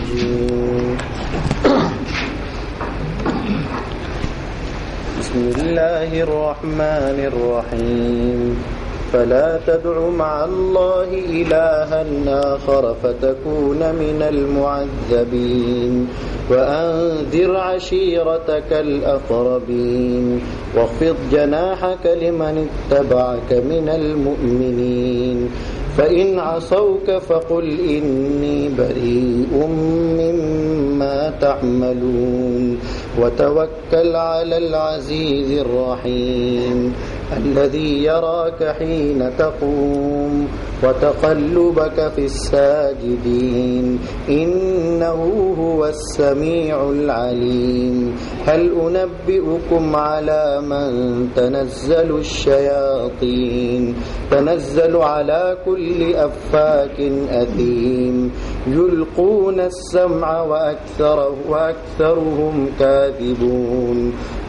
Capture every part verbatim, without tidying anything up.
الرجيم بسم الله الرحمن الرحيم فلا تدع مع الله إلها آخر فتكون من المعذبين وأنذر عشيرتك الأقربين واخفض جناحك لمن اتبعك من المؤمنين فإن عصوك فقل إني بريء مما تعملون وتوكل على العزيز الرحيم الذي يراك حين تقوم وتقلبك في الساجدين إنه هو السميع العليم هل أنبئكم على من تنزل الشياطين تنزل على كل أفاك أثيم يلقون السمع وأكثر وأكثرهم كاذبون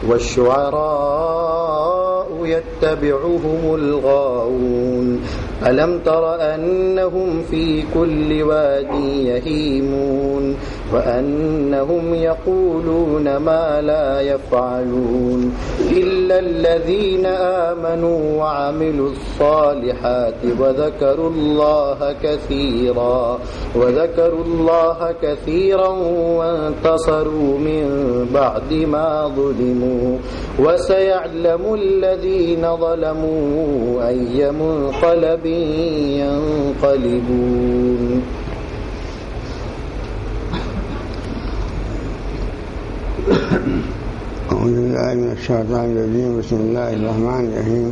والشعراء يتبعهم الغاوون ألم تر أنهم في كل واد يهيمون وأنهم يقولون ما لا يفعلون إلا الذين آمنوا وعملوا الصالحات وذكروا الله كثيرا وذكروا الله كثيرا وانتصروا من بعد ما ظلموا وسيعلم الذين ظلموا أي منقلب ينقلبون. أعوذ بالله من الشيطان الرجيم بسم الله الرحمن الرحيم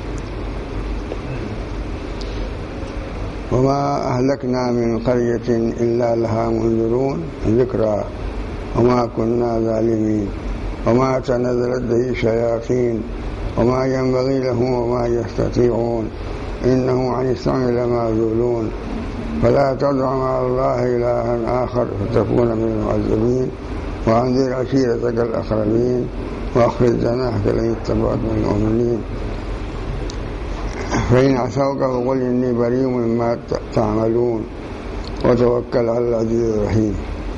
وما أهلكنا من قرية إلا لها منذرون ذكرى وما كنا ظالمين وما تنزلت به الشياطين وما ينبغي لهم وما يستطيعون إنهم عن السمع لمعزولون فلا تدع مع الله إلها آخر فتكون من المعذبين وأنذر عشيرتك الأقربين وأخفض جناحك لمن اتبعك من المؤمنين فإن عصوك فقل إني بريء مما تعملون وتوكل على العزيز الرحيم.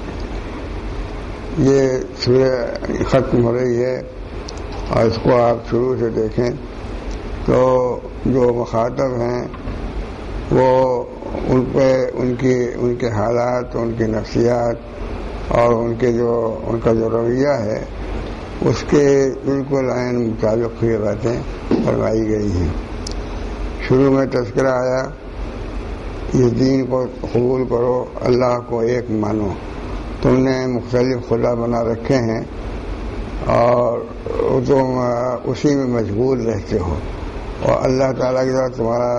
یہ سورہ ختم ہو رہی ہے اور اس کو آپ شروع سے دیکھیں تو جو مخاطب ہیں وہ ان پہ ان کی ان کے حالات ان کی نفسیات اور ان کے جو ان کا جو رویہ ہے اس کے بالکل عین مطابق یہ باتیں فرمائی گئی ہیں. شروع میں تذکرہ آیا اس دین کو قبول کرو اللہ کو ایک مانو تم نے مختلف خدا بنا رکھے ہیں اور تم اسی میں مشغول رہتے ہو اور اللہ تعالیٰ کی طرف تمہارا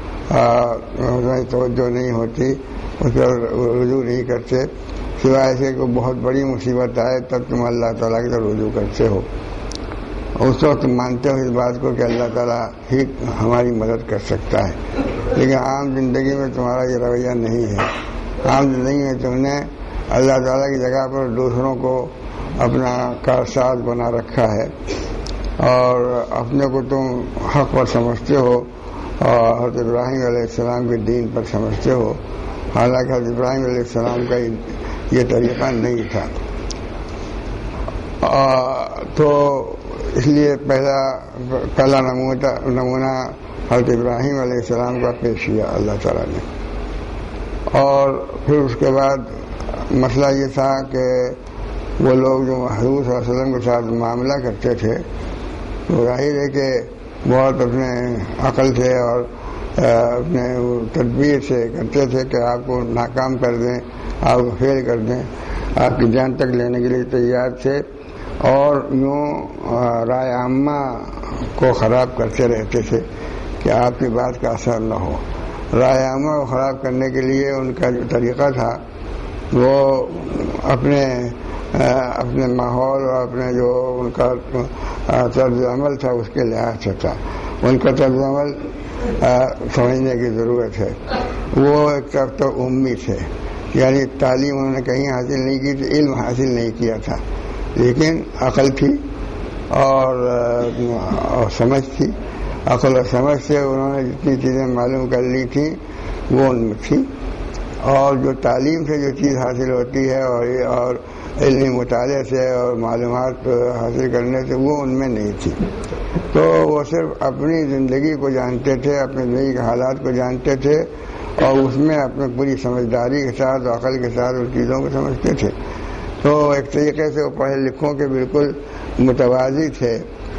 توجہ نہیں ہوتی اس پر رجوع نہیں کرتے سوائے سے کہ بہت بڑی مصیبت آئے تب تم اللہ تعالیٰ کی طرف رجوع کرتے ہو. اس وقت تم مانتے ہو اس بات کو کہ اللہ تعالیٰ ہی ہماری مدد کر سکتا ہے لیکن عام زندگی میں تمہارا یہ رویہ نہیں ہے. عام زندگی میں تم نے اللہ تعالیٰ کی جگہ پر دوسروں کو اپنا کارساز بنا رکھا ہے اور اپنے کو تم حق پر سمجھتے ہو اور حضرت ابراہیم علیہ السلام کے دین پر سمجھتے ہو حالانکہ حضرت ابراہیم علیہ السلام کا یہ طریقہ نہیں تھا. تو اس لیے پہلا پہلا نمونہ حضرت ابراہیم علیہ السلام کا پیش کیا اللہ تعالیٰ نے اور پھر اس کے بعد مسئلہ یہ تھا کہ وہ لوگ جو حضور صلی اللہ علیہ وسلم کے ساتھ معاملہ کرتے تھے تو ظاہر ہے کہ بہت اپنے عقل سے اور اپنے تدبیر سے کرتے تھے کہ آپ کو ناکام کر دیں آپ کو فیل کر دیں آپ کی جان تک لینے کے لیے تیار تھے اور یوں رائے عامہ کو خراب کرتے رہتے تھے کہ آپ کی بات کا اثر نہ ہو. رائے عامہ کو خراب کرنے کے لیے ان کا جو طریقہ تھا وہ اپنے اپنے ماحول اور اپنے جو ان کا طرز عمل تھا اس کے لحاظ سے تھا. ان کا طرز عمل سمجھنے کی ضرورت ہے. وہ ایک طرف تو امی تھے یعنی تعلیم انہوں نے کہیں حاصل نہیں کی تھی علم حاصل نہیں کیا تھا لیکن عقل تھی اور, اور سمجھ تھی. عقل اور سمجھ سے انہوں نے جتنی چیزیں معلوم کر لی تھیں وہ ان میں تھی اور جو تعلیم سے جو چیز حاصل ہوتی ہے اور اور علمی مطالعے سے اور معلومات حاصل کرنے سے وہ ان میں نہیں تھی. تو وہ صرف اپنی زندگی کو جانتے تھے، اپنے زندگی کے حالات کو جانتے تھے اور اس میں اپنے پوری سمجھداری کے ساتھ عقل کے ساتھ ان چیزوں کو سمجھتے تھے. تو ایک طریقے سے وہ پڑھے لکھوں کے بالکل متوازی تھے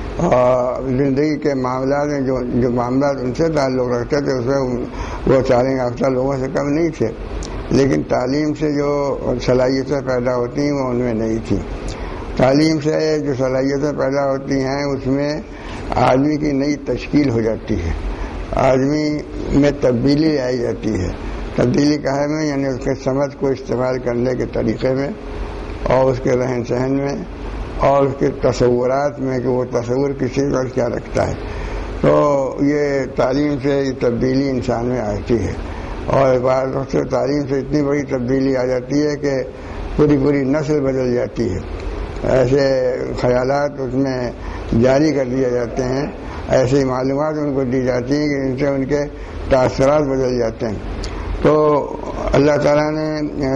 اور زندگی کے معاملات میں جو جو معاملات ان سے تعلق رکھتے تھے اس میں وہ تعلیم یافتہ لوگوں سے کم نہیں تھے، لیکن تعلیم سے جو صلاحیتیں پیدا ہوتی ہیں وہ ان میں نہیں تھی. تعلیم سے جو صلاحیتیں پیدا ہوتی ہیں اس میں آدمی کی نئی تشکیل ہو جاتی ہے، آدمی میں تبدیلی آئی جاتی ہے. تبدیلی کہے میں یعنی اس کے سمجھ کو استعمال کرنے کے طریقے میں اور اس کے رہن سہن میں اور اس کے تصورات میں کہ وہ تصور کسی پر کیا رکھتا ہے. تو یہ تعلیم سے یہ تبدیلی انسان میں آتی ہے اور بعض وقت تعلیم سے اتنی بڑی تبدیلی آ جاتی ہے کہ پوری پوری نسل بدل جاتی ہے. ایسے خیالات اس میں جاری کر دیے جاتے ہیں، ایسی معلومات ان کو دی جاتی ہیں کہ ان سے ان کے تاثرات بدل جاتے ہیں. تو اللہ تعالیٰ نے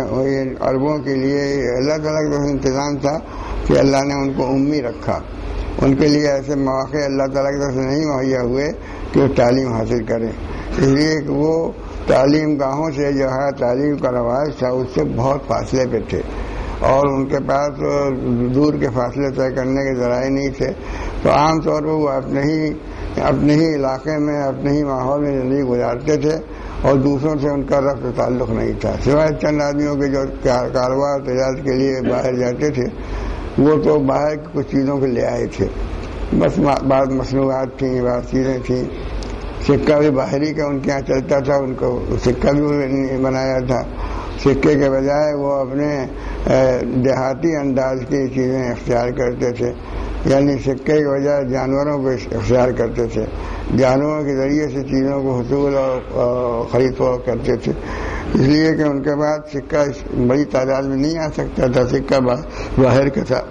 عربوں کے لیے اللہ تعالیٰ کا انتظام تھا کہ اللہ نے ان کو امی رکھا. ان کے لیے ایسے مواقع اللہ تعالیٰ کی طرف سے نہیں مہیا ہوئے کہ وہ تعلیم حاصل کریں، اس لیے کہ وہ تعلیم گاہوں سے جو ہے تعلیم کا رواج تھا اس سے بہت فاصلے پہ تھے اور ان کے پاس دور کے فاصلے طے کرنے کے ذرائع نہیں تھے. تو عام طور پر وہ اپنے ہی اپنے ہی علاقے میں اپنے ہی ماحول میں زندگی گزارتے تھے اور دوسروں سے ان کا ربط تعلق نہیں تھا، سوائے چند آدمیوں کے جو کاروبار تجارت کے لیے باہر جاتے تھے وہ تو باہر کی کچھ چیزوں کو لے آئے تھے، بس بعض مصنوعات تھیں، بعض چیزیں تھیں. سکہ بھی باہری کا ان کے یہاں چلتا تھا، ان کو سکہ بھی بنایا تھا. سکے کے بجائے وہ اپنے دیہاتی انداز کی چیزیں اختیار کرتے تھے، یعنی سکے کے بجائے جانوروں کو اختیار کرتے تھے، جانوروں کے ذریعے سے چیزوں کو حصول اور خرید فروخت کرتے تھے. اس لیے کہ ان کے بعد سکہ بڑی تعداد میں نہیں آ سکتا تھا، سکہ باہر کا تھا.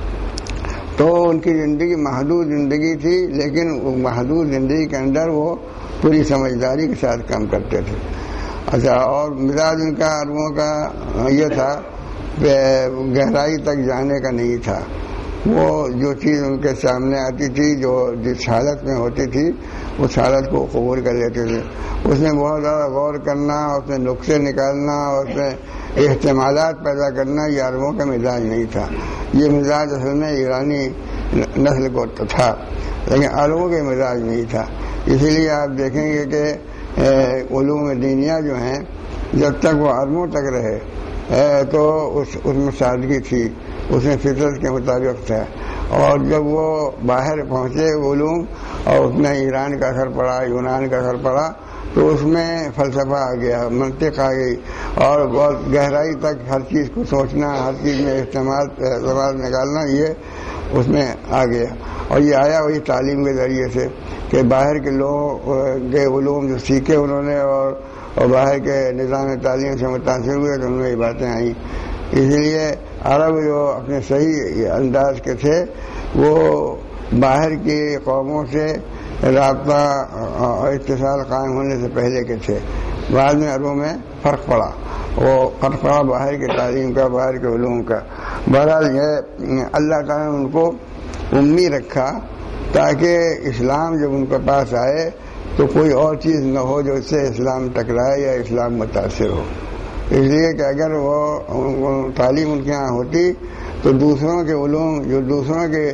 تو ان کی زندگی محدود زندگی تھی، لیکن وہ محدود زندگی کے اندر وہ پوری سمجھداری کے ساتھ کام کرتے تھے. اچھا، اور مزاج ان کا عربوں کا یہ تھا کہ گہرائی تک جانے کا نہیں تھا. وہ جو چیز ان کے سامنے آتی تھی، جو جس حالت میں ہوتی تھی اس حالت کو قبول کر لیتے تھے. اس میں بہت زیادہ غور کرنا، اس میں نقصے نکالنا اور اس میں احتمالات پیدا کرنا یہ عربوں کا مزاج نہیں تھا. یہ مزاج اصل میں ایرانی نسل کو تھا لیکن عربوں کے مزاج نہیں تھا. اسی لیے آپ دیکھیں گے کہ علوم دینیہ جو ہیں جب تک وہ عربوں تک رہے تو اس اس میں سادگی تھی، اس میں فطرت کے مطابق تھا. اور جب وہ باہر پہنچے علوم اور اس میں ایران کا اثر پڑا، یونان کا اثر پڑا، تو اس میں فلسفہ آ گیا، منطق آ گئی اور بہت گہرائی تک ہر چیز کو سوچنا، ہر چیز میں استعمال استعمال نکالنا یہ اس میں آ گیا. اور یہ آیا وہی تعلیم کے ذریعے سے کہ باہر کے لوگوں کے علوم جو سیکھے انہوں نے اور اور باہر کے نظام تعلیم سے متاثر ہوئے تو ان میں یہ باتیں آئیں. اس لیے عرب جو اپنے صحیح انداز کے تھے وہ باہر کی قوموں سے رابطہ اور اتصال قائم ہونے سے پہلے کے تھے. بعد میں عربوں میں فرق پڑا، وہ فرق پڑا باہر کی تعلیم کا، باہر کے علوم کا. بہرحال یہ اللہ تعالیٰ نے ان کو امی رکھا تاکہ اسلام جب ان کے پاس آئے تو کوئی اور چیز نہ ہو جو اس سے اسلام ٹکرائے یا اسلام متاثر ہو. اس لیے کہ اگر وہ تعلیم ان کے یہاں ہوتی تو دوسروں کے علوم جو دوسروں کے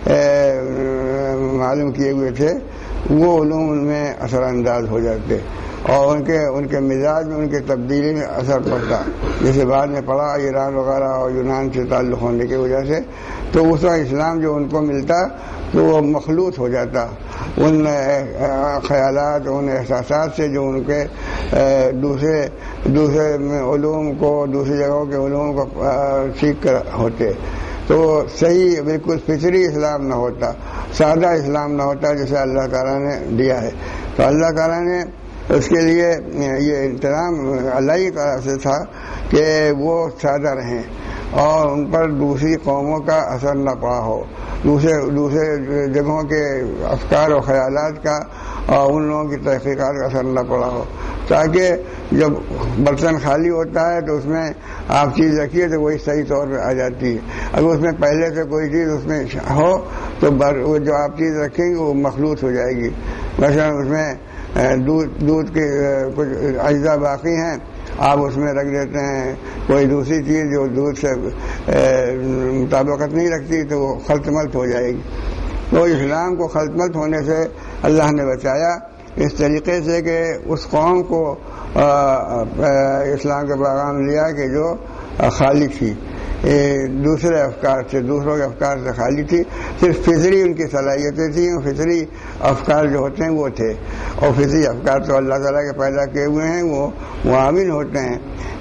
معلوم کیے ہوئے تھے وہ علوم ان میں اثر انداز ہو جاتے اور ان کے ان کے مزاج میں ان کے تبدیلی میں اثر پڑتا. جیسے بعد میں پڑا ایران وغیرہ اور یونان سے تعلق ہونے کی وجہ سے، تو اس وقت اسلام جو ان کو ملتا تو وہ مخلوط ہو جاتا ان خیالات، ان احساسات سے جو ان کے دوسرے دوسرے علوم کو، دوسری جگہوں کے علوم کو سیکھ کر ہوتے. تو صحیح بالکل فطری اسلام نہ ہوتا، سادہ اسلام نہ ہوتا جسے اللہ تعالیٰ نے دیا ہے. تو اللہ تعالیٰ نے اس کے لیے یہ انتظام اللہ کی طرف سے تھا کہ وہ سادہ رہیں اور ان پر دوسری قوموں کا اثر نہ پڑا ہو، دوسرے دوسرے جگہوں کے افکار و خیالات کا اور ان لوگوں کی تحقیقات کا اثر نہ پڑا ہو. تاکہ جب برتن خالی ہوتا ہے تو اس میں آپ چیز رکھیے تو وہی صحیح طور پہ آ جاتی ہے. اگر اس میں پہلے سے کوئی چیز اس میں ہو تو وہ جو آپ چیز رکھیں گے وہ مخلوط ہو جائے گی. مثلا اس میں دودھ دودھ کے کچھ اجزاء باقی ہیں, آپ اس میں رکھ دیتے ہیں کوئی دوسری چیز جو دودھ سے مطابقت نہیں رکھتی تو وہ خلط ملط ہو جائے گی. تو اسلام کو خلط ملط ہونے سے اللہ نے بچایا اس طریقے سے کہ اس قوم کو اسلام کا پیغام لیا کہ جو خالی تھی دوسرے افکار سے, دوسروں کے افکار سے خالی تھی. صرف فطری ان کی صلاحیتیں تھیں, فطری افکار جو ہوتے ہیں وہ تھے, اور فطری افکار تو اللہ تعالیٰ کے پیدا کیے ہوئے ہیں, وہ معاون ہوتے ہیں.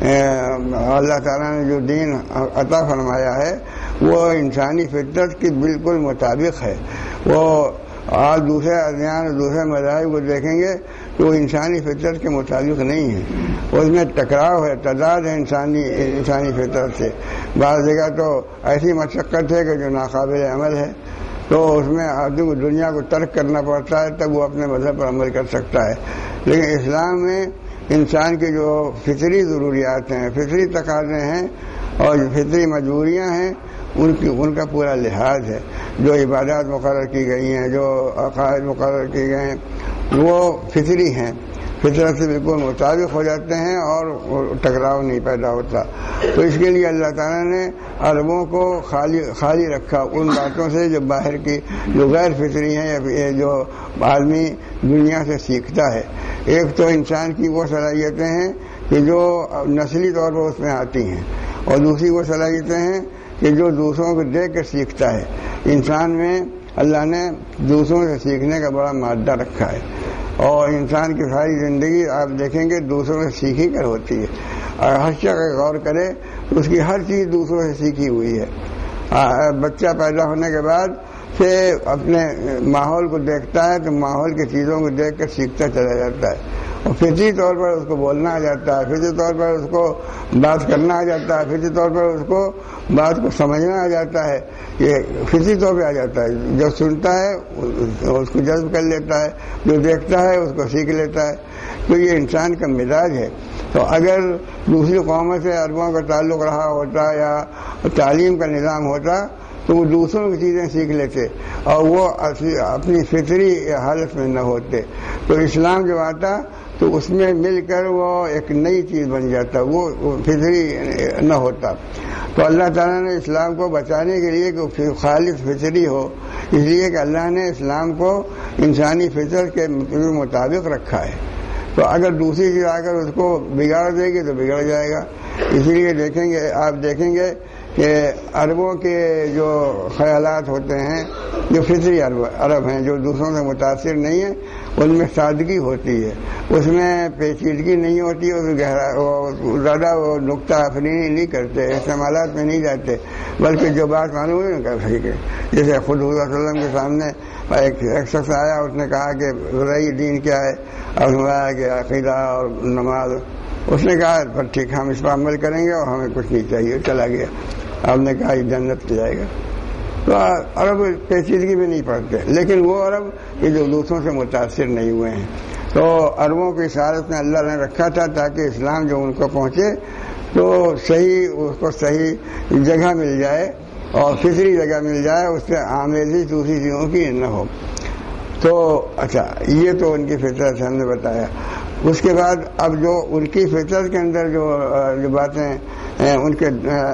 اللہ تعالیٰ نے جو دین عطا فرمایا ہے وہ انسانی فطرت کی بالکل مطابق ہے. وہ آج دوسرے ادیان اور دوسرے مذاہب کو دیکھیں گے تو وہ انسانی فطرت کے مطابق نہیں ہے, اس میں ٹکراؤ ہے, تضاد ہے انسانی انسانی فطرت سے. بعض جگہ تو ایسی مشقت ہے کہ جو ناقابل عمل ہے, تو اس میں آدمی کو دنیا کو ترک کرنا پڑتا ہے تب وہ اپنے مذہب پر عمل کر سکتا ہے. لیکن اسلام میں انسان کی جو فطری ضروریات ہیں, فطری تقاضے ہیں اور جو فطری مجبوریاں ہیں ان کی ان کا پورا لحاظ ہے. جو عبادات مقرر کی گئی ہیں, جو عقائد مقرر کی گئے ہیں, وہ فطری ہیں, فطرت سے بالکل مطابق ہو جاتے ہیں اور ٹکراؤ نہیں پیدا ہوتا. تو اس کے لیے اللہ تعالیٰ نے عربوں کو خالی خالی رکھا ان باتوں سے جو باہر کی جو غیر فطری ہیں یا جو آدمی دنیا سے سیکھتا ہے. ایک تو انسان کی وہ صلاحیتیں ہیں کہ جو نسلی طور پر اس میں آتی ہیں, اور دوسری وہ صلاحیتیں ہیں کہ جو دوسروں کو دیکھ کر سیکھتا ہے. انسان میں اللہ نے دوسروں سے سیکھنے کا بڑا مادہ رکھا ہے, اور انسان کی ساری زندگی آپ دیکھیں گے دوسروں سے سیکھی کر ہوتی ہے. اور ہر شخص غور کرے اس کی ہر چیز دوسروں سے سیکھی ہوئی ہے. بچہ پیدا ہونے کے بعد سے اپنے ماحول کو دیکھتا ہے تو ماحول کی چیزوں کو دیکھ کر سیکھتا چلا جاتا ہے, اور فطری طور پر اس کو بولنا آ جاتا ہے, فطری طور پر اس کو بات کرنا آ جاتا ہے, فطری طور پر اس کو بات کو سمجھنا آ جاتا ہے. یہ فطری طور پہ آ جاتا ہے. جو سنتا ہے اس کو جذب کر لیتا ہے, جو دیکھتا ہے اس کو سیکھ لیتا ہے. تو یہ انسان کا مزاج ہے. تو اگر دوسری قوموں سے عربوں کا تعلق رہا ہوتا یا تعلیم کا نظام ہوتا تو وہ دوسروں کی چیزیں سیکھ لیتے اور وہ اپنی فطری حالت میں نہ ہوتے. تو اسلام جب آتا تو اس میں مل کر وہ ایک نئی چیز بن جاتا, وہ فطری نہ ہوتا. تو اللہ تعالیٰ نے اسلام کو بچانے کے لیے کہ خالص فطری ہو, اس لیے کہ اللہ نے اسلام کو انسانی فطرت کے مطابق رکھا ہے. تو اگر دوسری چیز آ کر اس کو بگاڑ دے گی تو بگڑ جائے گا. اسی لیے دیکھیں گے آپ دیکھیں گے کہ عربوں کے جو خیالات ہوتے ہیں جو فطری عرب عرب ہیں جو دوسروں سے متاثر نہیں ہیں, ان میں سادگی ہوتی ہے, اس میں پیچیدگی نہیں ہوتی, اور گہرا وہ زیادہ وہ نقطہ افرینی نہیں کرتے, استعمالات میں نہیں جاتے, بلکہ جو بات معلوم ہے کر سکے. جیسے خود حضور صلی اللہ علیہ وسلم کے سامنے ایک ایک شخص آیا, اس نے کہا کہ رئی دین کیا ہے, اور سنایا کہ عقیدہ اور نماز. اس نے کہا پر ٹھیک ہم اس پر عمل کریں گے اور ہمیں کچھ نہیں چاہیے, چلا گیا. آپ نے کہا یہ جنت پہ جائے گا. تو عرب پیچیدگی بھی نہیں پڑتے, لیکن وہ عرب کہ جو دوسروں سے متاثر نہیں ہوئے ہیں. تو عربوں کی اشارت میں اللہ نے رکھا تھا تاکہ اسلام جو ان کو پہنچے تو صحیح اس کو صحیح جگہ مل جائے اور فطری جگہ مل جائے, اس سے آمیزی دوسری چیزوں کی نہ ہو. تو اچھا یہ تو ان کی فطرت ہم نے بتایا. اس کے بعد اب جو ان کی فطرت کے اندر جو جو باتیں ان کے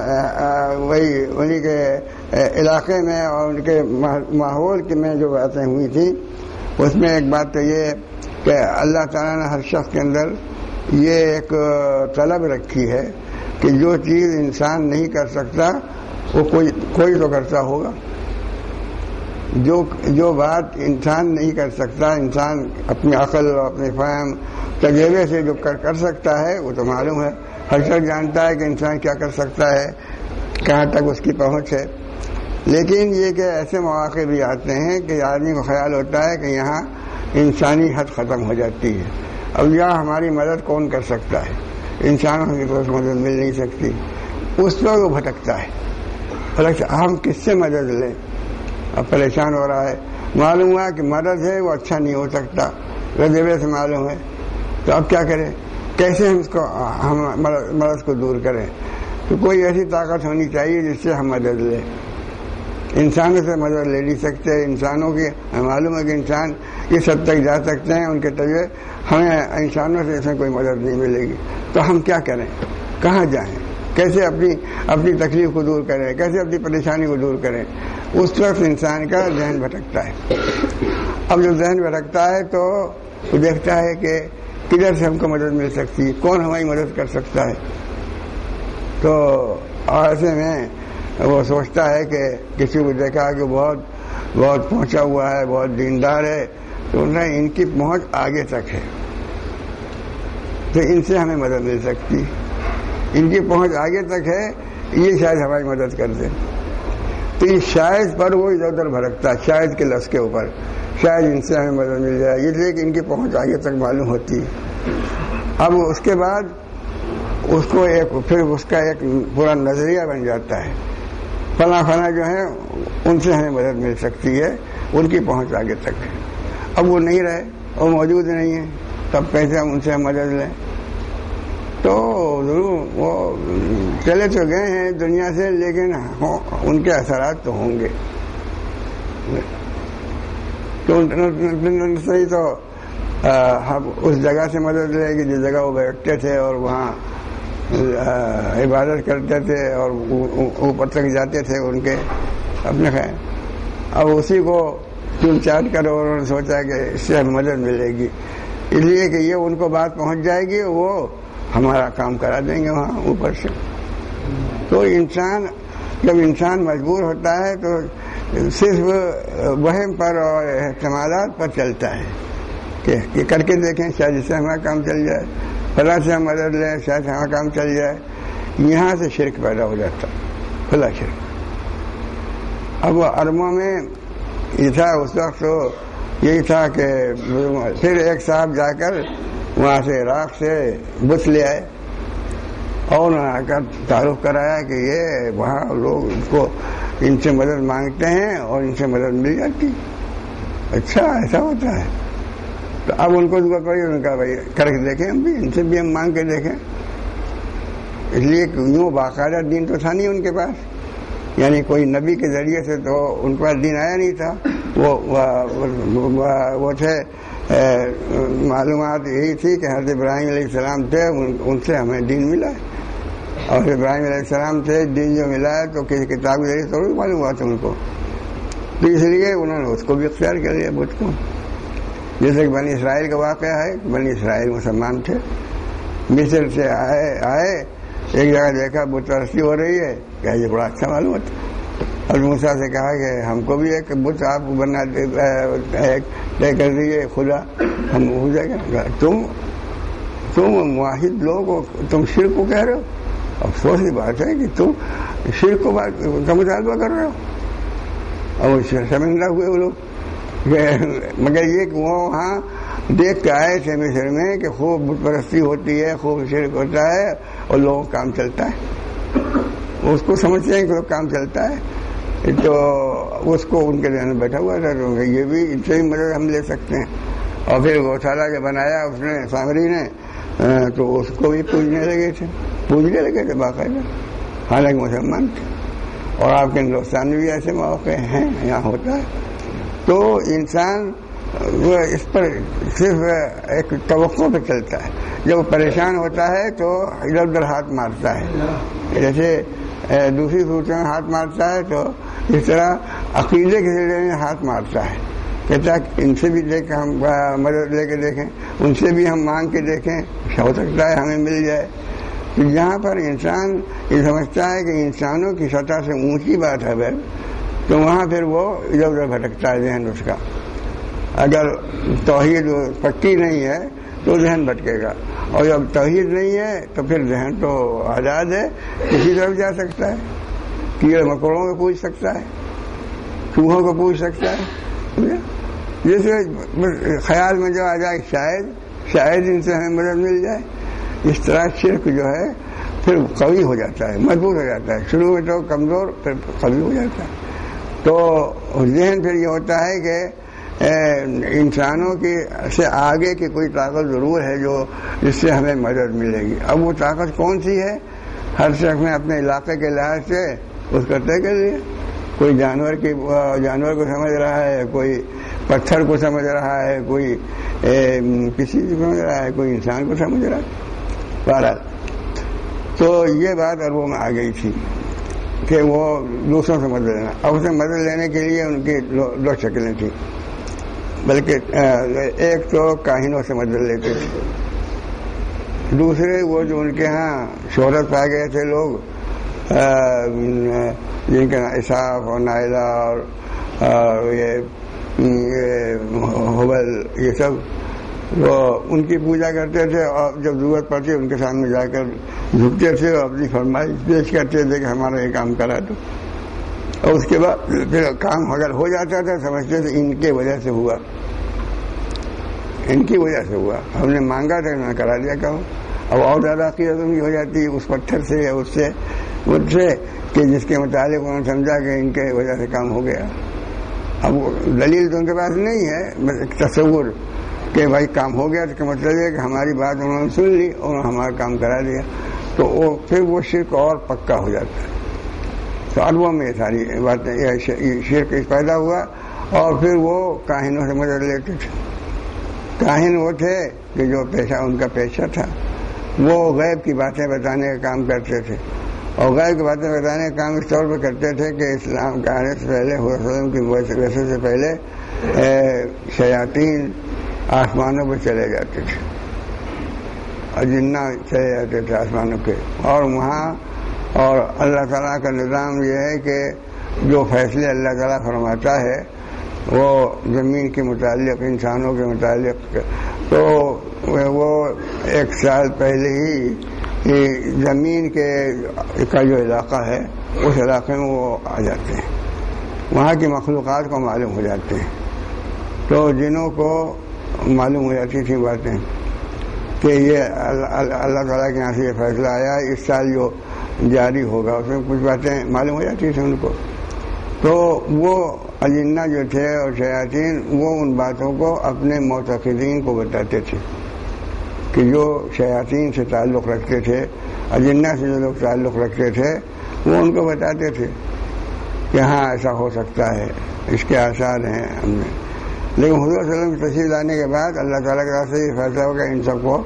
وہی انہی کے علاقے میں اور ان کے ماحول کے میں جو باتیں ہوئی تھیں, اس میں ایک بات تو یہ کہ اللہ تعالیٰ نے ہر شخص کے اندر یہ ایک طلب رکھی ہے کہ جو چیز انسان نہیں کر سکتا وہ کوئی کوئی تو کرتا ہوگا. جو جو بات انسان نہیں کر سکتا, انسان اپنی عقل اور اپنے فہم تجربے سے جو کر کر سکتا ہے وہ تو معلوم ہے. ہر شخص جانتا ہے کہ انسان کیا کر سکتا ہے, کہاں تک اس کی پہنچ ہے. لیکن یہ کہ ایسے مواقع بھی آتے ہیں کہ آدمی کو خیال ہوتا ہے کہ یہاں انسانی حد ختم ہو جاتی ہے, اب یہاں ہماری مدد کون کر سکتا ہے, انسانوں کی طرف مدد مل نہیں سکتی. اس وقت وہ بھٹکتا ہے, ہم کس سے مدد لیں, اب پریشان ہو رہا ہے. معلوم ہوا کہ مدد ہے وہ اچھا نہیں ہو سکتا, رجبے سے معلوم ہے. تو اب کیا کریں؟ کیسے ہم اس کو ہم مرض کو دور کریں؟ تو کوئی ایسی طاقت ہونی چاہیے جس سے ہم مدد لیں. انسانوں سے مدد لے نہیں سکتے. انسانوں کی معلوم ہے کہ انسان اس حد تک جا سکتے ہیں ان کے طبیعت, ہمیں انسانوں سے اس میں کوئی مدد نہیں ملے گی. تو ہم کیا کریں؟ کہاں جائیں؟ کیسے اپنی اپنی تکلیف کو دور کریں؟ کیسے اپنی پریشانی کو دور کریں؟ اس وقت انسان کا ذہن بھٹکتا ہے. اب جب ذہن بھٹکتا ہے تو وہ دیکھتا ہے کہ کدھر سے ہم کو مدد مل سکتی ہے, کون ہماری مدد کر سکتا ہے. تو ایسے میں وہ سوچتا ہے کہ کسی کو دیکھا کہ بہت بہت پہنچا ہوا ہے, بہت دیندار ہے, تو انہیں ان کی پہنچ آگے تک ہے, تو ان سے ہمیں مدد مل سکتی. ان کی پہنچ آگے تک ہے, یہ شاید ہماری مدد کر دیں. تو یہ شاید پر وہ ادھر ادھر بھٹکتا ہے, شاید کے لفظ کے اوپر, شاید ان سے ہمیں مدد مل جائے, اس لیے کہ ان کی پہنچ آگے تک معلوم ہوتی ہے. اب اس کے بعد اس کو ایک پھر اس کا ایک پورا نظریہ بن جاتا ہے, فلاں فلاں جو ہے ان سے ہمیں مدد مل سکتی ہے, ان کی پہنچ آگے تک ہے. اب وہ نہیں رہے, وہ موجود نہیں ہے, تب کیسے ہم ان سے مدد لیں؟ تو ضرور وہ چلے تو گئے ہیں دنیا سے, لیکن ان کے اثرات تو ہوں گے. تو صحیح تو ہم اس جگہ سے مدد لیں کہ جس جگہ وہ بیٹھتے تھے اور وہاں عبادت کرتے تھے اور اوپر تک جاتے تھے ان کے اپنے خیر. اب اسی کو چون چاٹ کر اور انہوں نے سوچا کہ اس سے ہمیں مدد ملے گی, اس لیے کہ یہ ان کو بات پہنچ جائے گی, وہ ہمارا کام کرا دیں گے وہاں اوپر سے. تو انسان جب انسان مجبور ہوتا ہے تو صرف وہم پر اور احتمالات پر چلتا ہے کہ یہ کر کے دیکھیں شاید اس سے ہمارا کام چل جائے, فلاں سے ہم مدد لیں شاید ہمارا کام چل جائے. یہاں سے شرک پیدا ہو جاتا, کھلا شرک. اب وہ عربوں میں یہ تھا اس وقت, تو یہی تھا کہ پھر ایک صاحب جا کر وہاں سے عراق سے بت لے آئے اور انہوں نے آ کر تعارف کرایا کہ یہ وہاں لوگ ان کو ان سے مدد مانگتے ہیں اور ان سے مدد مل جاتی. اچھا ایسا ہوتا ہے. تو اب ان کو دعا پڑی, انہوں نے کہا بھائی کر کے دیکھیں, ہم بھی ان سے بھی ہم مانگ کے دیکھیں. اس لیے یوں باقاعدہ دین تو تھا نہیں ان کے پاس, یعنی کوئی نبی کے ذریعے سے تو ان کے پاس دین آیا نہیں تھا. وہ وہ تھے معلومات یہی تھی کہ حضرت ابراہیم علیہ السلام تھے, ان سے ہمیں دین ملا ہے. اور ابراہیم علیہ السلام سے دین جو ملا ہے تو کسی کتاب کے ذریعے تھوڑی معلوم ہوا تھا ان کو, تو اس لیے انہوں نے اس کو بھی اختیار کر لیا بت کو. جیسے کہ بنی اسرائیل کا واقعہ ہے, بنی اسرائیل مسلمان تھے, مصر سے آئے آئے ایک جگہ دیکھا بت پرستی ہو رہی ہے, کیا یہ بڑا اچھا معلوم ہوتا. اور موسیٰ سے کہا کہ ہم کو بھی ایک بت آپ بنا طے کر دیجیے خدا, ہم ہو جائے گا. تم تم واحد لوگ ہو, تم شرک کو کہہ رہے ہو. افسوس کی بات ہے کہ تم شرک کو کا مطالبہ کر رہے ہو. اور شرمندہ ہوئے وہ لوگ, مگر یہ کہ وہ وہاں دیکھ کے آئے تھے مصر میں کہ خوب بت پرستی ہوتی ہے, خوب شرک ہوتا ہے اور لوگوں کا کام چلتا ہے. اس کو سمجھتے ہیں کہ لوگ کام چلتا ہے, تو اس کو ان کے ذہن میں بیٹھا ہوا تھا تو یہ بھی ان سے بھی مدد ہم لے سکتے ہیں. اور پھر گوشالہ جو بنایا اس نے سامری نے, تو اس کو بھی پوجنے لگے تھے پوجنے لگے تھے باقاعدہ, حالانکہ مسلمان تھے. اور آپ کے ہندوستان میں بھی ایسے مواقع ہیں, یہاں ہوتا ہے. تو انسان وہ اس پر صرف ایک توقع پہ چلتا ہے. جب وہ پریشان ہوتا ہے تو ادھر ادھر ہاتھ مارتا ہے, جیسے دوسری صورتوں میں ہاتھ مارتا ہے, تو اس طرح عقیدے کے ذریعے میں ہاتھ مارتا ہے. کہتا ہے ان سے بھی لے کے ہم مدد لے کے دیکھیں, ان سے بھی ہم مانگ کے دیکھیں, ہو سکتا ہے ہمیں مل جائے. تو یہاں پر انسان یہ سمجھتا ہے کہ انسانوں کی سطح سے اونچی بات ہے اگر, تو وہاں پھر وہ ادھر ادھر بھٹکتا ہے ذہن اس کا. اگر توحید پکی نہیں ہے تو ذہن بھٹکے گا, اور جب توحید نہیں ہے تو پھر ذہن تو آزاد ہے, کسی طرف جا سکتا ہے, کیڑے مکوڑوں کو پوچھ سکتا ہے, چوہوں کو پوچھ سکتا ہے. جیسے خیال میں جو آ جائے شاید شاید ان سے ہمیں مدد مل جائے. اس طرح شرک جو ہے پھر قوی ہو جاتا ہے, مضبوط ہو جاتا ہے. شروع میں تو کمزور, پھر قوی ہو جاتا ہے. تو ذہن پھر یہ ہوتا ہے کہ انسانوں کی سے آگے کی کوئی طاقت ضرور ہے جو جس سے ہمیں مدد ملے گی. اب وہ طاقت کون سی ہے؟ ہر شخص میں اپنے علاقے کے لحاظ سے اس کا طے کر لیا. کوئی جانور کی جانور کو سمجھ رہا ہے, کوئی پتھر کو سمجھ رہا ہے, کوئی کسی کو سمجھ رہا ہے, کوئی انسان کو سمجھ رہا ہے. بہرحال تو یہ بات عربوں میں آ گئی تھی کہ وہ دوسروں سے مدد لینا. اب اسے مدد لینے کے لیے ان کی دو شکلیں تھیں, بلکہ ایک تو کاہنوں سے مدد لیتے تھے, دوسرے وہ جو ان کے ہاں شہرت پا گئے تھے لوگ جن کا اسحاق اور نائلہ اور یہ حبل یہ سب, وہ ان کی پوجا کرتے تھے اور جب ضرورت پڑتی ان کے سامنے جا کر جھکتے تھے اور اپنی فرمائش پیش کرتے تھے کہ ہمارا یہ کام کرا دو. اور اس کے بعد پھر کام اگر ہو جاتا تھا سمجھتے تھے ان کے وجہ سے ہوا, ان کی وجہ سے ہوا, ہم نے مانگا تھا انہوں نے کرا دیا کام. اب اور زیادہ عقیدت ان کی ہو جاتی اس پتھر سے یا اس سے مجھ سے کہ جس کے متعلق انہوں نے سمجھا کہ ان کے وجہ سے کام ہو گیا. اب دلیل تو ان کے پاس نہیں ہے, بس ایک تصور کہ بھائی کام ہو گیا, تو کا مطلب ہے کہ ہماری بات انہوں نے سن لی اور ہمارا کام کرا دیا, تو وہ پھر وہ شرک اور پکا ہو جاتا ہے. تو عربوں میں یہ ساری باتیں شرک پیدا ہوا. اور پھر وہ کاہنوں سے مدد لیتے تھے. کاہن وہ تھے کہ جو پیشہ ان کا پیشہ تھا, وہ غیب کی باتیں بتانے کا کام کرتے تھے. اور غیب کی باتیں بتانے کا کام اس طور پہ کرتے تھے کہ اسلام کے آنے سے پہلے وسلم کی ویسے سے پہلے شیاطین آسمانوں پہ چلے جاتے تھے اور جنات چلے جاتے تھے آسمانوں کے, اور وہاں اور اللہ تعالیٰ کا نظام یہ ہے کہ جو فیصلے اللہ تعالیٰ فرماتا ہے وہ زمین کے متعلق, انسانوں کے متعلق, تو وہ ایک سال پہلے ہی زمین کے کا جو علاقہ ہے اس علاقے میں وہ آ جاتے ہیں, وہاں کی مخلوقات کو معلوم ہو جاتے ہیں. تو جنوں کو معلوم ہو جاتی تھی باتیں کہ یہ اللہ تعالیٰ کے یہاں سے یہ فیصلہ آیا, اس سال جو جاری ہوگا اس میں کچھ باتیں معلوم ہو جاتی تھیں ان کو. تو وہ اجنہ جو تھے اور شیاطین وہ ان باتوں کو اپنے معتقدین کو بتاتے تھے کہ جو شیاطین سے تعلق رکھتے تھے, اجنہ سے جو لوگ تعلق رکھتے تھے, وہ ان کو بتاتے تھے کہ ہاں ایسا ہو سکتا ہے, اس کے آثار ہیں ہم نے. لیکن حضور صلی اللہ علیہ وسلم کی تشریف لانے کے بعد اللہ تعالیٰ کے راستے یہ فیصلہ ہو کہ ان سب کو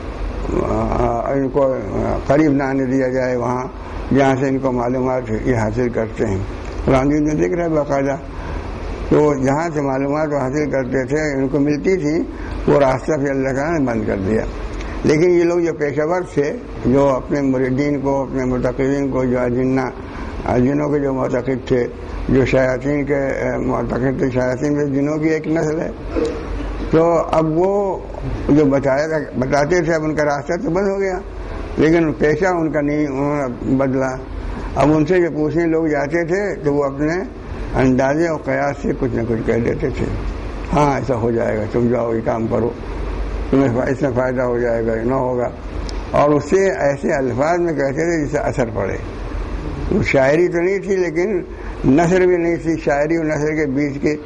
ان کو قریب نہ آنے دیا جائے وہاں جہاں سے ان کو معلومات یہ حاصل کرتے ہیں. قرآن میں دیکھ رہے باقاعدہ, تو جہاں سے معلومات وہ حاصل کرتے تھے ان کو ملتی تھی, وہ راستہ پھر اللہ تعالیٰ نے بند کر دیا. لیکن یہ لوگ جو پیشہ ور تھے, جو اپنے مریدین کو, اپنے متقدین کو, جو اجنہ جنوں کے جو معتقد تھے, جو شیاطین کے معتقد تھے, شیاطین میں جنوں کی ایک نسل ہے, تو اب وہ جو بتایا بتاتے تھے اب ان کا راستہ تو بند ہو گیا, لیکن پیشہ ان کا نہیں انہوں نے بدلا. اب ان سے جو پوچھنے لوگ جاتے تھے تو وہ اپنے اندازے اور قیاس سے کچھ نہ کچھ کہہ دیتے تھے, ہاں ایسا ہو جائے گا, تم جاؤ یہ کام کرو, تمہیں اس میں فائدہ ہو جائے گا, نہ ہوگا. اور اس سے ایسے الفاظ میں کہتے تھے جس سے اثر پڑے. وہ شاعری تو نہیں تھی لیکن نثر بھی نہیں تھی, شاعری اور نثر کے بیچ کے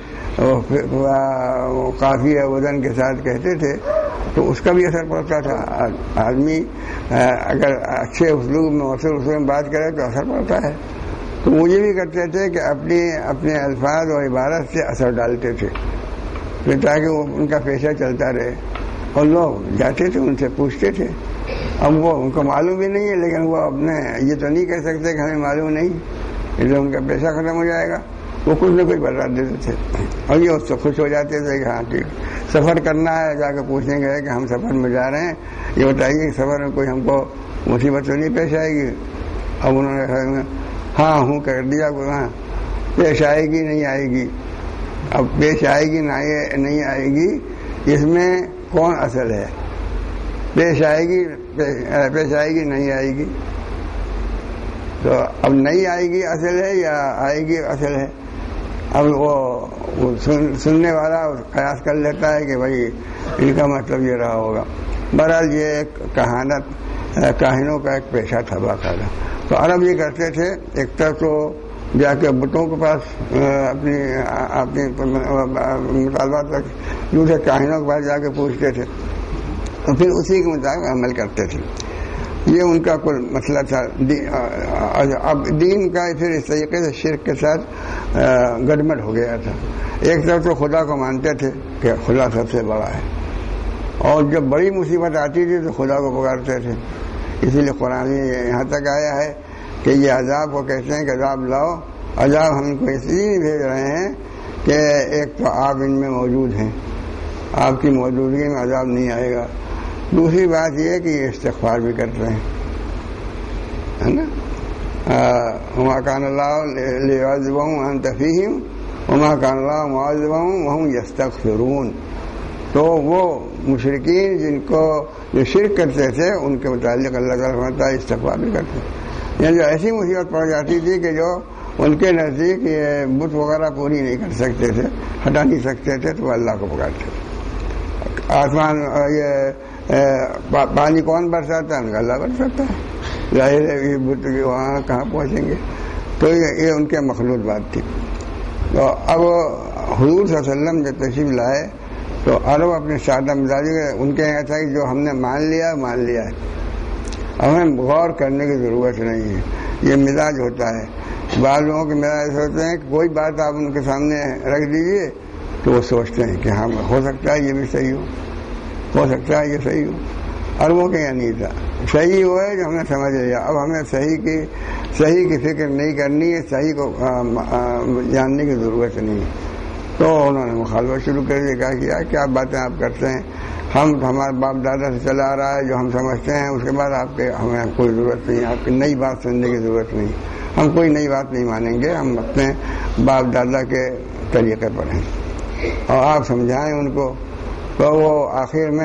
قافیہ وزن کے ساتھ کہتے تھے, تو اس کا بھی اثر پڑتا تھا. آدمی اگر اچھے اسلوب میں اثر اسلوب میں بات کرے تو اثر پڑتا ہے. تو وہ یہ بھی کرتے تھے کہ اپنی اپنے الفاظ اور عبارت سے اثر ڈالتے تھے تاکہ وہ ان کا پیشہ چلتا رہے. اور لوگ جاتے تھے ان سے پوچھتے تھے, اب وہ ان کو معلوم بھی نہیں ہے لیکن وہ اپنے یہ تو نہیں کہہ سکتے کہ ہمیں معلوم نہیں, اس لیے ان کا پیسہ ختم ہو جائے گا. وہ کچھ نہ کچھ بتا دیتے تھے اور یہ اس سے خوش ہو جاتے تھے کہ ہاں ٹھیک, سفر کرنا ہے, جا کے پوچھنے گئے کہ ہم سفر میں جا رہے ہیں, یہ بتائیے کہ سفر میں کوئی ہم کو مصیبت تو نہیں پیش آئے گی. اب انہوں نے ہاں ہوں کر دیا, ہاں پیش آئے گی نہیں آئے گی. اب پیش آئے گی نہیں آئے گی اس میں کون اصل ہے؟ پیش آئے گی پیش آئے گی نہیں آئے گی, تو اب نہیں آئے گی اصل ہے یا آئے گی اصل ہے؟ اب وہ سن, سننے والا قیاس کر لیتا ہے کہ بھائی ان کا مطلب یہ رہا ہوگا. بہرحال یہ ایک کہانت کاہنوں کا ایک پیشہ تھا باقاعدہ. تو عرب یہ کرتے تھے, ایک طرف تو جا کے بتوں کے پاس اپنی اپنی مطالبات رکھ دوسرے کاہنوں کے پاس جا کے پوچھتے تھے اور پھر اسی کے مطابق عمل کرتے تھے. یہ ان کا کل مسئلہ تھا. اب دین کا پھر اس طریقے سے شرک کے ساتھ گڑبڑ ہو گیا تھا. ایک طرف تو خدا کو مانتے تھے کہ خدا سب سے بڑا ہے، اور جب بڑی مصیبت آتی تھی تو خدا کو پکارتے تھے. اسی لیے قرآن یہاں تک آیا ہے کہ یہ عذاب کو کہتے ہیں کہ عذاب لاؤ. عذاب ہم کو اس لیے بھیج رہے ہیں کہ ایک تو آپ ان میں موجود ہیں، آپ کی موجودگی میں عذاب نہیں آئے گا. دوسری بات یہ کہ یہ استغفار بھی کرتے ہیں، ہے نا. وما کان اللہ لیعذبہم وانت فیہم وما کان اللہ معذبہم وہم یستغفرون. تو وہ مشرکین جن کو جو شرک کرتے تھے ان کے متعلق اللہ تعالیٰ فرماتا ہے استغفار بھی کرتے ہیں. یعنی جو ایسی مصیبت پڑ جاتی تھی کہ جو ان کے نزدیک یہ بت وغیرہ پوری نہیں کر سکتے تھے، ہٹا نہیں سکتے تھے، تو وہ اللہ کو پکارتے تھے. آسمان یہ پانی کون برساتا ہے؟ اللہ برساتا ہے. ظاہر ہے یہ بت وہاں کہاں پہنچیں گے. تو یہ ان کے مخلوط بات تھی. تو اب حضور صلی اللہ علیہ وسلم جب تشریف لائے تو عرب اپنے سادہ مزاجی ان کے یہاں تھا کہ جو ہم نے مان لیا مان لیا ہے، ہمیں غور کرنے کی ضرورت نہیں ہے. یہ مزاج ہوتا ہے. بعض لوگوں کے مزاج ایسے ہوتے ہیں کہ کوئی بات آپ ان کے سامنے رکھ دیجیے تو وہ سوچتے ہیں کہ ہاں ہو سکتا ہے یہ بھی صحیح ہو، ہو سکتا ہے یہ صحیح ہو. عربوں کے یہاں نہیں تھا. صحیح ہوا ہے جو ہم نے سمجھ لیا، اب ہمیں صحیح کی صحیح کی فکر نہیں کرنی ہے، صحیح کو جاننے کی ضرورت نہیں. تو انہوں نے مخالفت شروع کر دیا. کہا کہ کیا باتیں آپ کرتے ہیں، ہم ہمارے باپ دادا سے چلا آ رہا ہے جو ہم سمجھتے ہیں، اس کے بعد آپ کے ہمیں کوئی ضرورت نہیں، آپ کی نئی بات سننے کی ضرورت نہیں، ہم کوئی نئی بات نہیں مانیں گے، ہم اپنے باپ دادا کے طریقے پر ہیں اور آپ سمجھائیں ان کو. تو وہ آخر میں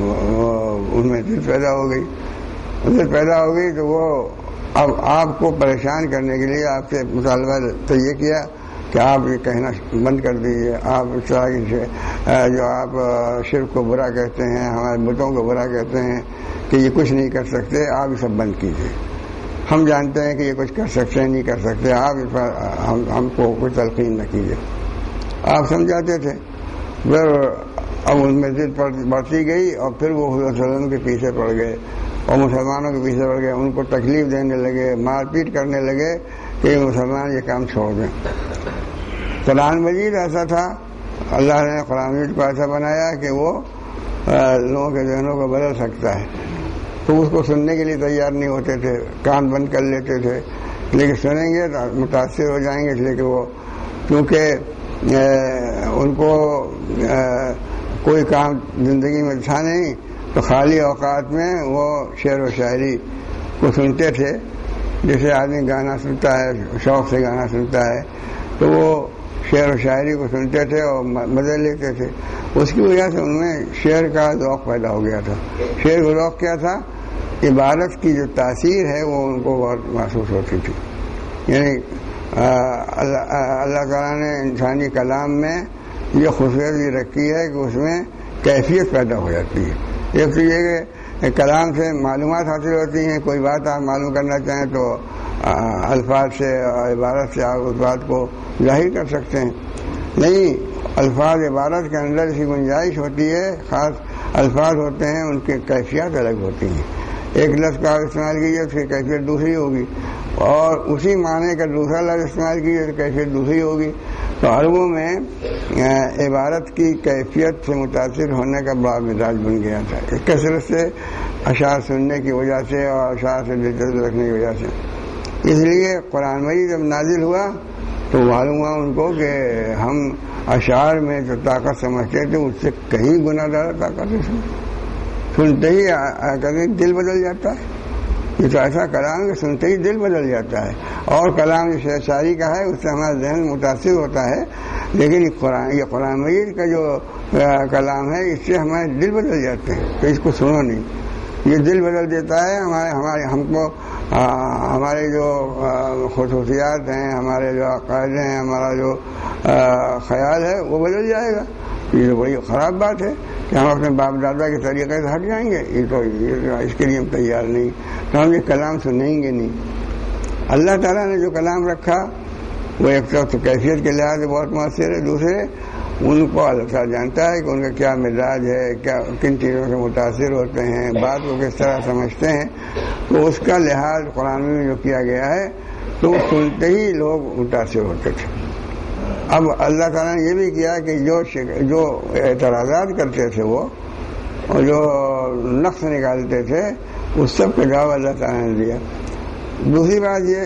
ان میں دل پیدا ہو گئی دل پیدا ہو گئی تو وہ اب آپ کو پریشان کرنے کے لیے آپ سے مطالبہ تو یہ کیا کہ آپ یہ کہنا بند کر دیجیے. آپ اس طرح کی جو آپ شرک کو برا کہتے ہیں، ہمارے بتوں کو برا کہتے ہیں کہ یہ کچھ نہیں کر سکتے، آپ یہ سب بند کیجیے. ہم جانتے ہیں کہ یہ کچھ کر سکتے ہیں نہیں کر سکتے، آپ اس پر ہم, ہم کو کوئی تلقین نہ کیجیے. آپ سمجھاتے تھے. پھر اب ان میں ضد بڑھتی گئی اور پھر وہ حضور صلی اللہ علیہ وسلم کے پیچھے پڑ گئے اور مسلمانوں کے پیچھے پڑ گئے. ان کو تکلیف دینے لگے، مار پیٹ کرنے لگے کہ یہ مسلمان یہ کام چھوڑ دیں. قرآن مجید ایسا تھا، اللہ نے قرآن مجید کو ایسا بنایا کہ وہ لوگوں کے ذہنوں کو بدل سکتا ہے. تو اس کو سننے کے لیے تیار نہیں ہوتے تھے، کان بند کر لیتے تھے. لیکن سنیں گے تو متاثر ہو جائیں گے، اس لیے کہ وہ کیونکہ ان کو کوئی کام زندگی میں تھا نہیں تو خالی اوقات میں وہ شعر و شاعری کو سنتے تھے. جیسے آدمی گانا سنتا ہے، شوق سے گانا سنتا ہے، تو وہ شعر و شاعری کو سنتے تھے اور مزے لیتے تھے. اس کی وجہ سے ان میں شعر کا ذوق پیدا ہو گیا تھا. شعر کا ذوق کیا تھا؟ عبارت کی جو تاثیر ہے وہ ان کو بہت محسوس ہوتی تھی. یعنی اللہ تعالیٰ نے انسانی کلام میں یہ خصوصیت بھی رکھی ہے کہ اس میں کیفیت پیدا ہو جاتی ہے. ایک تو یہ کہ کلام سے معلومات حاصل ہوتی ہیں. کوئی بات آپ معلوم کرنا چاہیں تو الفاظ سے اور عبارت سے آپ اس بات کو ظاہر کر سکتے ہیں. نہیں، الفاظ عبارت کے اندر اسی گنجائش ہوتی ہے. خاص الفاظ ہوتے ہیں، ان کی کیفیت الگ ہوتی ہیں. ایک لفظ کا آپ استعمال کیجیے اس کی کیفیت دوسری ہوگی، اور اسی معنی کا دوسرا لفظ استعمال کیجیے تو کیفیت دوسری ہوگی. تو عربوں میں عبارت کی کیفیت سے متاثر ہونے کا بڑا مزاج بن گیا تھا، کثرت سے اشعار سننے کی وجہ سے اور اشعار سے دلچسپی رکھنے کی وجہ سے. اس لیے قرآن مجید جب نازل ہوا تو معلوم ہوا ان کو کہ ہم اشعار میں جو طاقت سمجھتے تھے اس سے کہیں گنا زیادہ طاقت ہے. سنتے ہی کبھی دل بدل جاتا ہے. یہ تو ایسا کلام کہ سنتے ہی دل بدل جاتا ہے. اور کلام جو شعر شاعری کا ہے اس سے ہمارا ذہن متاثر ہوتا ہے، لیکن یہ قرآن یہ قرآن مجید کا جو کلام ہے اس سے ہمارے دل بدل جاتے ہیں. تو اس کو سنو نہیں، یہ دل بدل دیتا ہے. ہمارے ہمارے ہم کو ہمارے جو خصوصیات ہیں، ہمارے جو عقائد ہیں، ہمارا جو خیال ہے وہ بدل جائے گا. یہ بڑی خراب بات ہے کہ ہم اپنے باپ دادا کے طریقے سے ہٹ جائیں گے. یہ تو اس کے لیے ہم تیار نہیں. تو ہم یہ کلام سنیں گے نہیں. اللہ تعالیٰ نے جو کلام رکھا وہ ایک طرف تو کیفیت کے لحاظ سے بہت مؤثر ہے، دوسرے ان کو اللہ تعالیٰ جانتا ہے کہ ان کا کیا مزاج ہے، کیا کن چیزوں سے متاثر ہوتے ہیں، بات کو کس طرح سمجھتے ہیں، تو اس کا لحاظ قرآن میں جو کیا گیا ہے تو سنتے ہی لوگ متاثر ہوتے تھے۔ اب اللہ تعالیٰ نے یہ بھی کیا کہ جو جو اعتراضات کرتے تھے وہ اور جو نقص نکالتے تھے اس سب کا جواب اللہ تعالیٰ نے دیا۔ دوسری بات یہ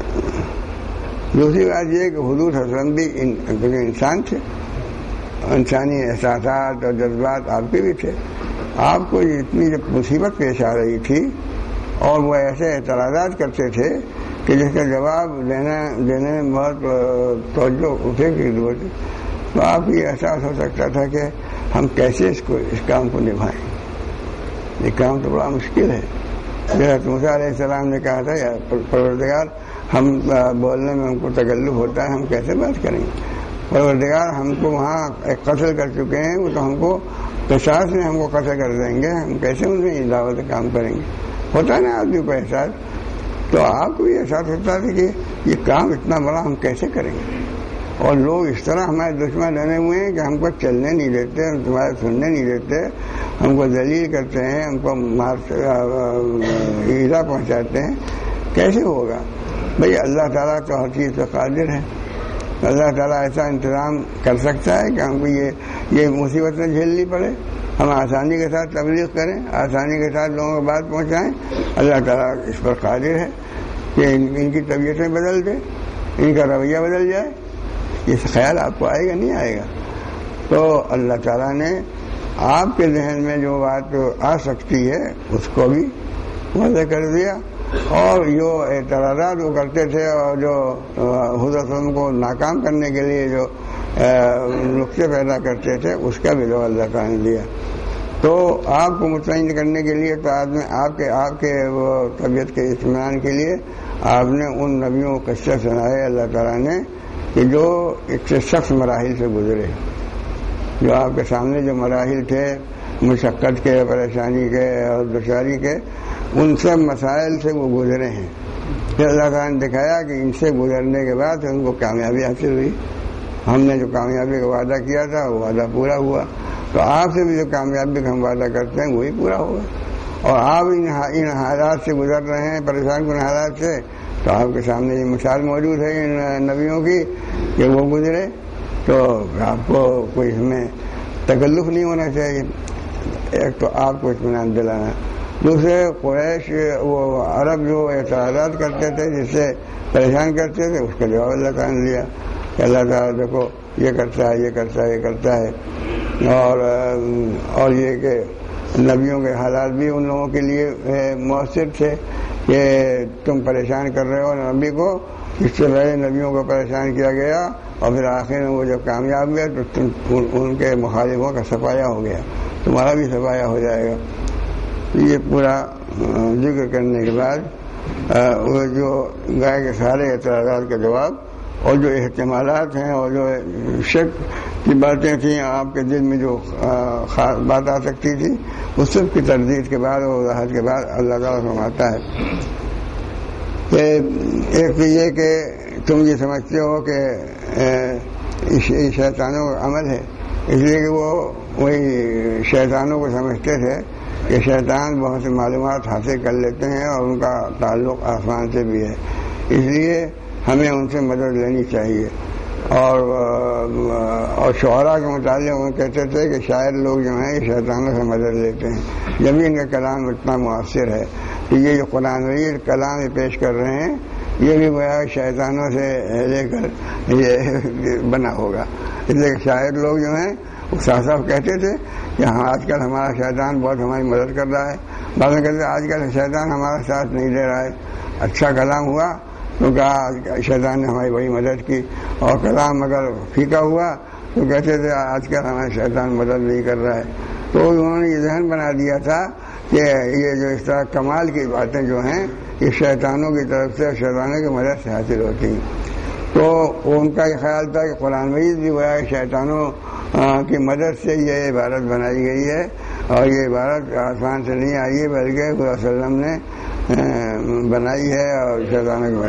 دوسری بات یہ کہ حضور صلی اللہ علیہ وسلم بھی انسان تھے، انسانی احساسات اور جذبات آپ کے بھی تھے۔ آپ کو اتنی جب مصیبت پیش آ رہی تھی اور وہ ایسے اعتراضات کرتے تھے کہ جس کا جواب دینا دینے میں بہت توجہ اٹھے کی ضرورت ہے، تو آپ کو یہ احساس ہو سکتا تھا کہ ہم کیسے اس کو اس کام کو نبھائیں۔ یہ کام تو بڑا مشکل ہے۔ حضرت موسیٰ علیہ السلام نے کہا تھا یا پروردگار ہم بولنے میں ہم کو تکلف ہوتا ہے، ہم کیسے بات کریں گے؟ پروردگار ہم کو وہاں ایک قتل کر چکے ہیں، وہ تو ہم کو قصاص میں ہم کو قتل کر دیں گے، ہم کیسے ان میں دعوت کام کریں گے؟ ہوتا ہے نا آدمی کو احساس، تو آپ کو یہ احساس ہوتا تھا کہ یہ کام اتنا بڑا ہم کیسے کریں گے، اور لوگ اس طرح ہمارے دشمن بنے ہوئے ہیں کہ ہم کو چلنے نہیں دیتے، ہم تمہارے سننے نہیں دیتے، ہم کو ذلیل کرتے ہیں، ہم کو مار ایذا پہنچاتے ہیں، کیسے ہوگا؟ بھئی اللہ تعالیٰ تو ہر چیز پہ قادر ہے، اللہ تعالیٰ ایسا انتظام کر سکتا ہے کہ ہم کو یہ یہ مصیبتیں جھیلنی پڑے، ہم آسانی کے ساتھ تبلیغ کریں، آسانی کے ساتھ لوگوں کو بات پہنچائیں۔ اللہ تعالیٰ اس پر قادر ہے کہ ان, ان کی طبیعتیں بدل دے، ان کا رویہ بدل جائے۔ یہ خیال آپ کو آئے گا نہیں آئے گا؟ تو اللہ تعالیٰ نے آپ کے ذہن میں جو بات آ سکتی ہے اس کو بھی واضح کر دیا، اور جو اعتراضات وہ کرتے تھے اور جو حضرت کو ناکام کرنے کے لیے جو نقطے پیدا کرتے تھے اس کا بھی جواب اللہ تعالیٰ نے دیا۔ تو آپ کو مطمئن کرنے کے لیے تو آدمی آپ کے آپ کے وہ طبیعت کے اطمینان کے لیے آپ نے ان نبیوں کو قصے سنائے اللہ تعالیٰ نے کہ جو ایک سے سخت مراحل سے گزرے، جو آپ کے سامنے جو مراحل تھے مشقت کے، پریشانی کے اور دشواری کے، ان سب مسائل سے وہ گزرے ہیں۔ پھر اللہ تعالیٰ نے دکھایا کہ ان سے گزرنے کے بعد ان کو کامیابی حاصل ہوئی۔ ہم نے جو کامیابی کا وعدہ کیا تھا وہ وعدہ پورا ہوا، تو آپ سے بھی جو کامیابی کا ہم وعدہ کرتے ہیں وہی پورا ہوگا۔ اور آپ ان حالات سے گزر رہے ہیں، پریشان کن حالات سے، تو آپ کے سامنے یہ مثال موجود ہے ان نبیوں کی کہ وہ گزرے، تو آپ کو کوئی اس میں تکلف نہیں ہونا چاہیے۔ ایک تو آپ کو اطمینان دلانا، دوسرے قریش وہ عرب جو اعتراضات کرتے تھے جس سے پریشان کرتے تھے اس کا جواب اللہ تعالیٰ نے دیا کہ اللہ تعالیٰ دیکھو یہ کرتا ہے یہ کرتا ہے یہ کرتا ہے، اور اور یہ کہ نبیوں کے حالات بھی ان لوگوں کے لیے مؤثر تھے کہ تم پریشان کر رہے ہو نبی کو، اس سے پہلے نبیوں کو پریشان کیا گیا اور پھر آخر میں وہ جب کامیاب ہوئے تو تم ان کے مخالفوں کا صفایا ہو گیا، تمہارا بھی صفایا ہو جائے گا۔ یہ پورا ذکر کرنے کے بعد وہ جو گائے کے سارے اعتراضات کا جواب اور جو احتمالات ہیں اور جو شک کی باتیں تھیں آپ کے دل میں جو خاص بات آ سکتی تھی اس سب کی تردید کے بعد اور وضاحت کے بعد اللہ تعالیٰ فرماتا ہے کہ ایک تو یہ کہ تم یہ سمجھتے ہو کہ شیطانوں کا عمل ہے، اس لیے کہ وہ وہی شیطانوں کو سمجھتے تھے کہ شیطان بہت سی معلومات حاصل کر لیتے ہیں اور ان کا تعلق آسمان سے بھی ہے، اس لیے ہمیں ان سے مدد لینی چاہیے۔ اور اور شعراء کے متعلق وہ کہتے تھے کہ شاعر لوگ جو ہیں یہ شیطانوں سے مدد لیتے ہیں، جب ان کا کلام اتنا مؤثر ہے کہ یہ جو قرآن مجید کلام پیش کر رہے ہیں یہ بھی گویا شیطانوں سے لے کر یہ بنا ہوگا، اس لیے شاعر لوگ جو ہیں وہ صاف صاف کہتے تھے کہ ہاں آج کل ہمارا شیطان بہت ہماری مدد کر رہا ہے، بعض میں کہتے آج کل شیطان ہمارا ساتھ نہیں دے رہا ہے۔ اچھا کلام ہوا تو کہا شیطان نے ہماری بڑی مدد کی، اور کلام اگر پھیکا ہوا تو کہتے تھے آج کل ہمارا شیطان مدد نہیں کر رہا ہے۔ تو انہوں نے یہ ذہن بنا دیا تھا کہ یہ جو اس طرح کمال کی باتیں جو ہیں یہ شیطانوں کی طرف سے شیطانوں کی مدد سے حاصل ہوتی ہیں۔ تو ان کا یہ خیال تھا کہ قرآن مجید بھی ہوا ہے شیطانوں کی مدد سے یہ عبارت بنائی گئی ہے، اور یہ عبارت آسمان سے نہیں آئی ہے بلکہ خدا صلی اللہ علیہ وسلم نے بنائی ہے اور شیطانوں کی مدد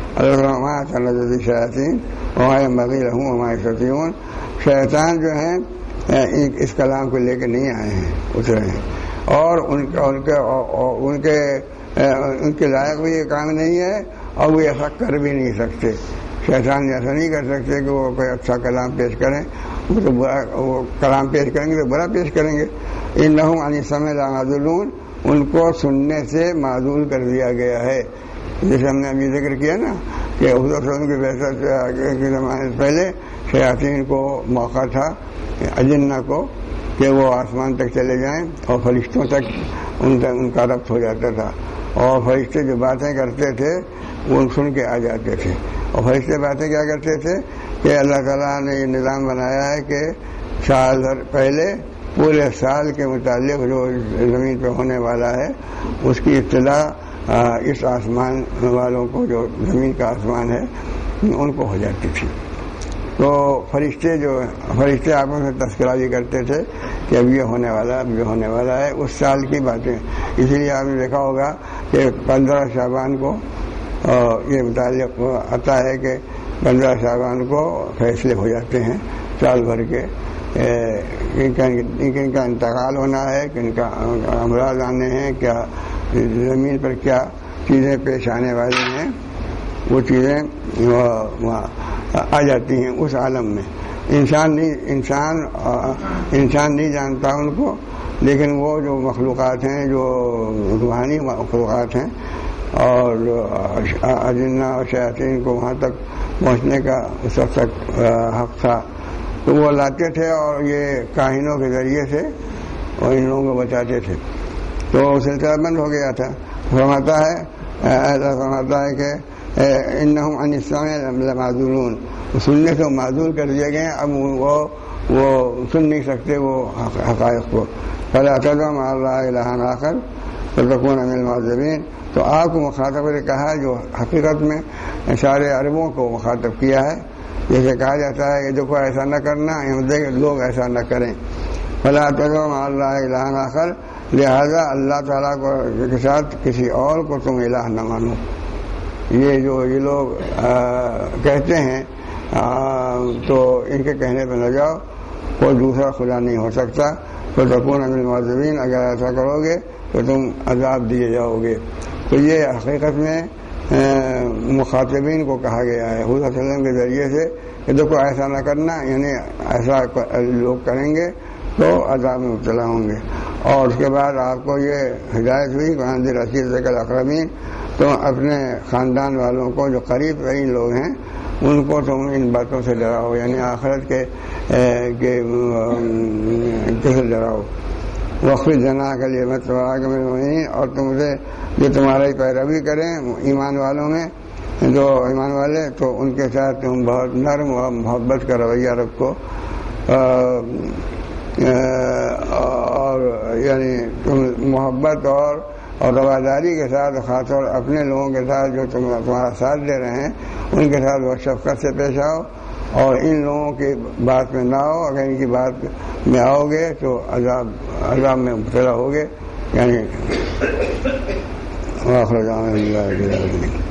اللہ شیاطین وما ينبغي لهم وما يستطيعون. شیطان جو ہیں اس کلام کو لے کے نہیں آئے ہیں، اترے ہیں، اور ان کے ان کے ان کے ان کے لائق بھی یہ کام نہیں ہے، اور وہ ایسا کر بھی نہیں سکتے. شیطان ایسا نہیں کر سکتے کہ وہ کوئی اچھا کلام پیش کریں، وہ تو برا وہ کلام پیش کریں گے تو برا پیش کریں گے. انہم عن السمع لمعزولون، ان کو سننے سے معزول کر دیا گیا ہے. جیسے ہم نے ابھی ذکر کیا نا کہ حضور صلی اللہ علیہ وسلم کے زمانے سے پہلے شیاطین کو موقع تھا، اجنہ کو، کہ وہ آسمان تک چلے جائیں اور فرشتوں تک ان تک ان کا ربط ہو جاتا تھا، اور فرشتے جو باتیں کرتے تھے وہ سن کے آ جاتے تھے. اور فرشتے باتیں کیا کرتے تھے کہ اللہ تعالیٰ نے یہ نظام بنایا ہے کہ سال بھر پہلے پورے سال کے متعلق جو زمین پہ ہونے والا ہے اس کی اطلاع اس آسمان والوں کو، جو زمین کا آسمان ہے، ان کو ہو جاتی تھی. تو فرشتے جو فرشتے آپس میں تذکرہ بھی کرتے تھے کہ اب یہ ہونے والا ہے، اب یہ ہونے والا ہے، اس سال کی باتیں. اسی لیے آپ نے دیکھا ہوگا کہ پندرہ شعبان کو یہ متعلق آتا ہے کہ پندرہ شعبان کو فیصلے ہو جاتے ہیں سال بھر کے، ان کا ان کا انتقال ہونا ہے، کہ ان کا امراض آنے ہیں، کیا زمین پر کیا چیزیں پیش آنے والی ہیں، وہ چیزیں آ جاتی ہیں اس عالم میں. انسان نہیں انسان انسان نہیں جانتا ان کو، لیکن وہ جو مخلوقات ہیں، جو روحانی مخلوقات ہیں، اور اجنہ اور شیاطین کو وہاں تک پہنچنے کا اس وقت تک حق تھا، تو وہ لاتے تھے اور یہ کاہنوں کے ذریعے سے اور ان لوگوں کو بچاتے تھے. تو سلسلہ بند ہو گیا تھا. فرماتا ہے ایسا فرماتا ہے کہ انہم عن السمع لمعزولون، سننے سے معزول کر دیے گئے، اب وہ وہ سن نہیں سکتے وہ حقائق کو. فلا تدع مع اللہ الہا آخر فتکون من المعذبین. تو آپ کو مخاطب نے کہا جو حقیقت میں سارے عربوں کو مخاطب کیا ہے. جیسے کہا جاتا ہے کہ دیکھو ایسا نہ کرنا، لوگ ایسا نہ کریں. فلا تدع مع اللہ الہا آخر، لہذا اللہ تعالیٰ کو کے ساتھ کسی اور کو تم الہ نہ مانو. یہ جو یہ لوگ کہتے ہیں تو ان کے کہنے پہ نہ جاؤ، کوئی دوسرا خدا نہیں ہو سکتا. تو تکون من المعذبین، اگر ایسا کرو گے تو تم عذاب دیے جاؤ گے. تو یہ حقیقت میں مخاطبین کو کہا گیا ہے حضور صلی اللہ علیہ وسلم کے ذریعے سے کہ دیکھو ایسا نہ کرنا، یعنی ایسا لوگ کریں گے تو عذاب میں مبتلا ہوں گے. اور اس کے بعد آپ کو یہ ہدایت ہوئی کہ انذر عشیرتک الاقربین، تو اپنے خاندان والوں کو جو قریب ترین لوگ ہیں ان کو تم ان باتوں سے ڈراؤ، یعنی آخرت کے سے ڈراؤ. وقف جنا کے لیے مت اور تم سے جو تمہاری پیروی کریں ایمان والوں میں، جو ایمان والے، تو ان کے ساتھ تم بہت نرم اور محبت کا رویہ رکھو، اور یعنی تم محبت اور اور رواداری کے ساتھ، خاص طور اپنے لوگوں کے ساتھ جو تم تمہارا ساتھ دے رہے ہیں ان کے ساتھ بہت شفقت سے پیش آؤ، اور ان لوگوں کی بات میں نہ آؤ. اگر ان کی بات میں آؤ گے تو عذاب عذاب میں مبتلا ہوگے. یعنی